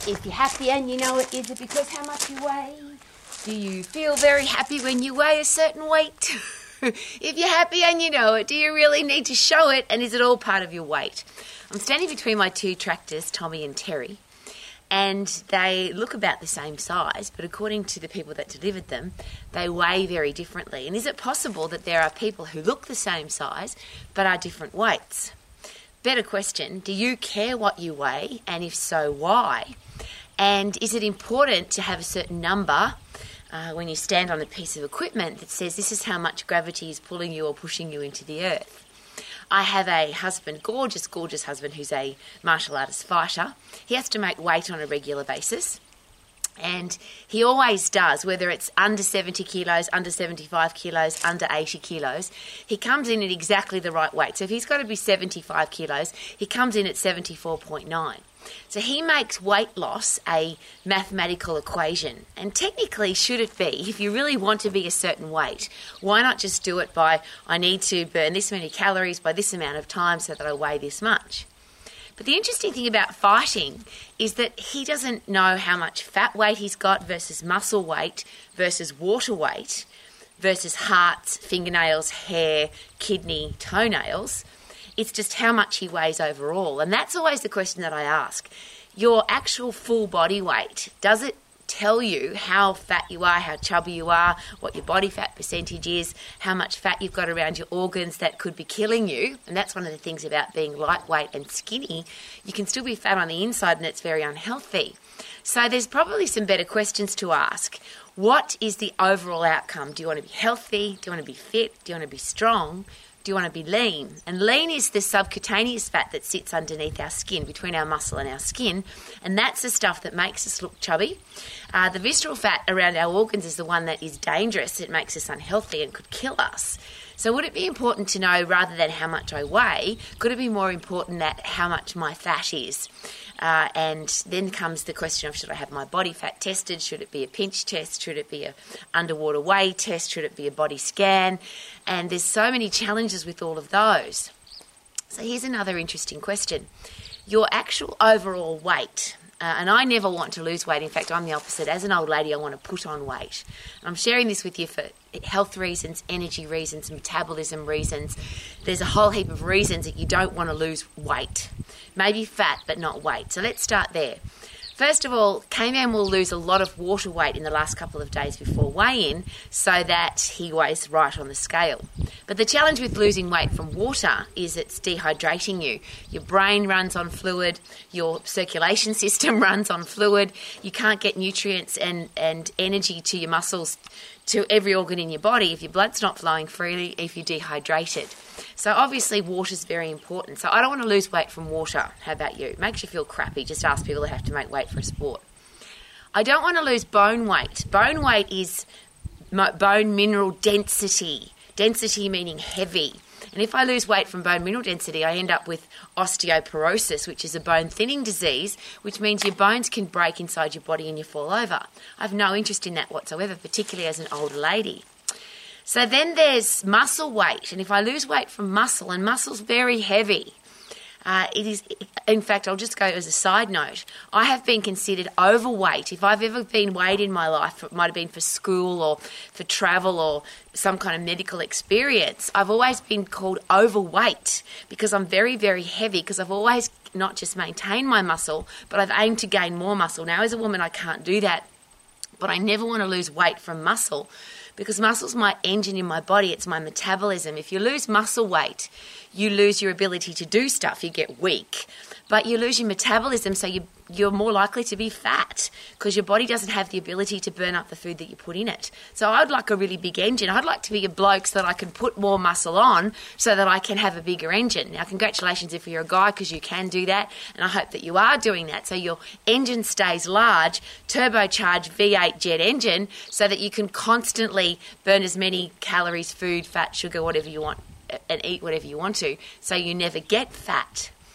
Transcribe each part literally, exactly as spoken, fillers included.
If you're happy and you know it, is it because how much you weigh? Do you feel very happy when you weigh a certain weight? If you're happy and you know it, do you really need to show it, and is it all part of your weight? I'm standing between my two tractors, Tommy and Terry, and they look about the same size, but according to the people that delivered them, they weigh very differently. And is it possible that there are people who look the same size but are different weights? Better question, do you care what you weigh, and if so, why? And is it important to have a certain number uh, when you stand on a piece of equipment that says this is how much gravity is pulling you or pushing you into the earth? I have a husband, gorgeous, gorgeous husband, who's a martial artist fighter. He has to make weight on a regular basis. And he always does, whether it's under seventy kilos, under seventy-five kilos, under eighty kilos, he comes in at exactly the right weight. So if he's got to be seventy-five kilos, he comes in at seventy-four point nine. So he makes weight loss a mathematical equation. And technically, should it be, if you really want to be a certain weight, why not just do it by, I need to burn this many calories by this amount of time so that I weigh this much? But the interesting thing about fighting is that he doesn't know how much fat weight he's got versus muscle weight versus water weight versus heart, fingernails, hair, kidney, toenails. It's just how much he weighs overall. And that's always the question that I ask. Your actual full body weight, does it tell you how fat you are, how chubby you are, what your body fat percentage is, how much fat you've got around your organs that could be killing you? And that's one of the things about being lightweight and skinny. You can still be fat on the inside and it's very unhealthy. So there's probably some better questions to ask. What is the overall outcome? Do you want to be healthy? Do you want to be fit? Do you want to be strong? Do you want to be lean? And lean is the subcutaneous fat that sits underneath our skin, between our muscle and our skin, and that's the stuff that makes us look chubby. Uh, the visceral fat around our organs is the one that is dangerous. It makes us unhealthy and could kill us. So would it be important to know, rather than how much I weigh, could it be more important that how much my fat is? Uh, and then comes the question of, should I have my body fat tested? Should it be a pinch test? Should it be a underwater weigh test? Should it be a body scan? And there's so many challenges with all of those. So here's another interesting question. Your actual overall weight, uh, and I never want to lose weight. In fact, I'm the opposite. As an old lady, I want to put on weight. And I'm sharing this with you for health reasons, energy reasons, metabolism reasons. There's a whole heap of reasons that you don't want to lose weight. Maybe fat, but not weight. So let's start there. First of all, K-Man will lose a lot of water weight in the last couple of days before weigh-in so that he weighs right on the scale. But the challenge with losing weight from water is it's dehydrating you. Your brain runs on fluid, your circulation system runs on fluid, you can't get nutrients and, and energy to your muscles, to every organ in your body if your blood's not flowing freely, if you're dehydrated. So obviously water's very important. So I don't want to lose weight from water. How about you? It makes you feel crappy. Just ask people that have to make weight for a sport. I don't want to lose bone weight. Bone weight is bone mineral density. Density meaning heavy. And if I lose weight from bone mineral density, I end up with osteoporosis, which is a bone thinning disease, which means your bones can break inside your body and you fall over. I have no interest in that whatsoever, particularly as an older lady. So then there's muscle weight. And if I lose weight from muscle, and muscle's very heavy, Uh, it is, in fact, I'll just go as a side note, I have been considered overweight. If I've ever been weighed in my life, it might have been for school or for travel or some kind of medical experience, I've always been called overweight because I'm very, very heavy, because I've always not just maintained my muscle, but I've aimed to gain more muscle. Now, as a woman, I can't do that, but I never want to lose weight from muscle, because muscle's my engine in my body. It's my metabolism. If you lose muscle weight, you lose your ability to do stuff. You get weak. But you lose your metabolism, so you, you're more likely to be fat because your body doesn't have the ability to burn up the food that you put in it. So I'd like a really big engine. I'd like to be a bloke so that I can put more muscle on so that I can have a bigger engine. Now, congratulations if you're a guy, because you can do that, and I hope that you are doing that. So your engine stays large, turbocharged V eight jet engine, so that you can constantly burn as many calories, food, fat, sugar, whatever you want, and eat whatever you want to, so you never get fat.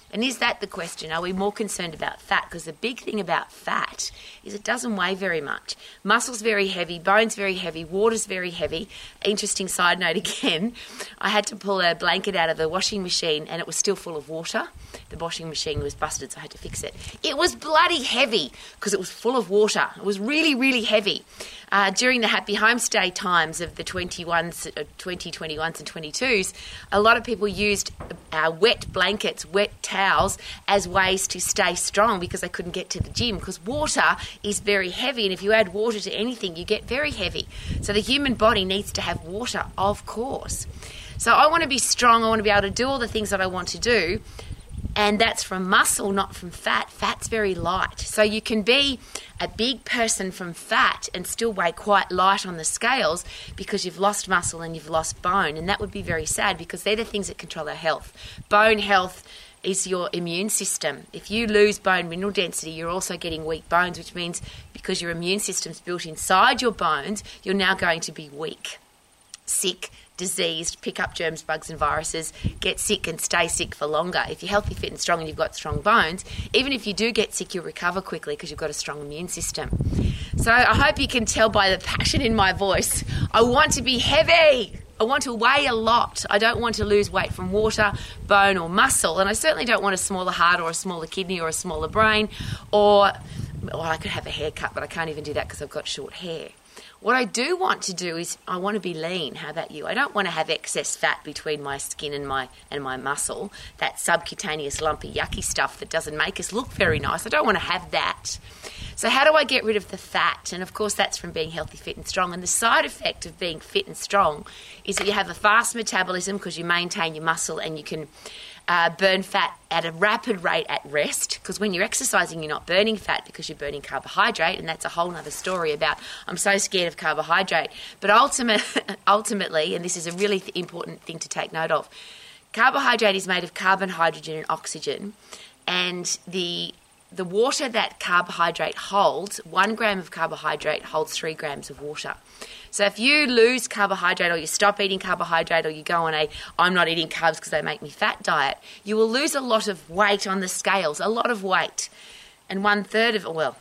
And is that the question? Are we more concerned about fat? Because the big thing about fat is it doesn't weigh very much. Muscle's very heavy, bone's very heavy, water's very heavy. Interesting side note again, I had to pull a blanket out of the washing machine and it was still full of water. The washing machine was busted, so I had to fix it. It was bloody heavy because it was full of water. It was really, really heavy. Uh, during the Happy Homestay times of the twenty-ones, uh, twenty twenty-ones and twenty-twos, a lot of people used uh, wet blankets, wet towels as ways to stay strong because they couldn't get to the gym, because water is very heavy, and if you add water to anything, you get very heavy. So the human body needs to have water, of course. So I want to be strong. I want to be able to do all the things that I want to do. And that's from muscle, not from fat. Fat's very light. So you can be a big person from fat and still weigh quite light on the scales because you've lost muscle and you've lost bone. And that would be very sad because they're the things that control our health. Bone health is your immune system. If you lose bone mineral density, you're also getting weak bones, which means because your immune system's built inside your bones, you're now going to be weak, sick, diseased, pick up germs, bugs and viruses, get sick and stay sick for longer. If you're healthy, fit and strong and you've got strong bones, even if you do get sick, you'll recover quickly because you've got a strong immune system. So I hope you can tell by the passion in my voice, I want to be heavy. I want to weigh a lot. I don't want to lose weight from water, bone or muscle. And I certainly don't want a smaller heart or a smaller kidney or a smaller brain, or, well, I could have a haircut, but I can't even do that because I've got short hair. What I do want to do is I want to be lean. How about you? I don't want to have excess fat between my skin and my and my muscle, that subcutaneous lumpy yucky stuff that doesn't make us look very nice. I don't want to have that. So how do I get rid of the fat? And of course that's from being healthy, fit and strong. And the side effect of being fit and strong is that you have a fast metabolism because you maintain your muscle and you can Uh, burn fat at a rapid rate at rest, because when you're exercising, you're not burning fat because you're burning carbohydrate, and that's a whole other story about I'm so scared of carbohydrate. But ultimate, ultimately, and this is a really th- important thing to take note of, carbohydrate is made of carbon, hydrogen and oxygen, and the the water that carbohydrate holds, one gram of carbohydrate holds three grams of water. So if you lose carbohydrate or you stop eating carbohydrate or you go on a I'm not eating carbs because they make me fat diet, you will lose a lot of weight on the scales, a lot of weight. And one third of, well,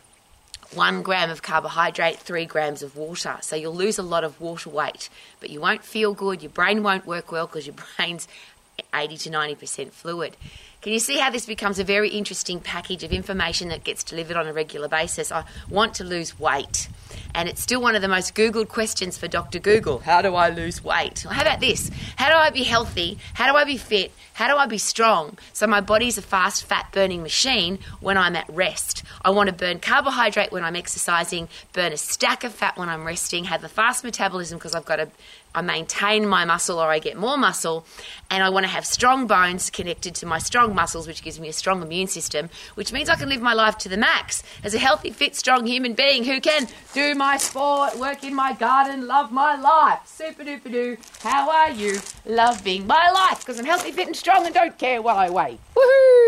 one gram of carbohydrate, three grams of water. So you'll lose a lot of water weight, but you won't feel good. Your brain won't work well because your brain's eighty to ninety percent fluid. Can you see how this becomes a very interesting package of information that gets delivered on a regular basis? I want to lose weight. And it's still one of the most Googled questions for Doctor Google. How do I lose weight? Well, how about this? How do I be healthy? How do I be fit? How do I be strong? So my body's a fast fat burning machine when I'm at rest. I want to burn carbohydrate when I'm exercising, burn a stack of fat when I'm resting, have a fast metabolism because I've got to I maintain my muscle or I get more muscle, and I want to have strong bones connected to my strong muscles, which gives me a strong immune system, which means I can live my life to the max as a healthy, fit, strong human being who can do my sport, work in my garden, love my life. Super duper doo. How are you? Loving my life because I'm healthy, fit and strong and don't care what I weigh. Woohoo!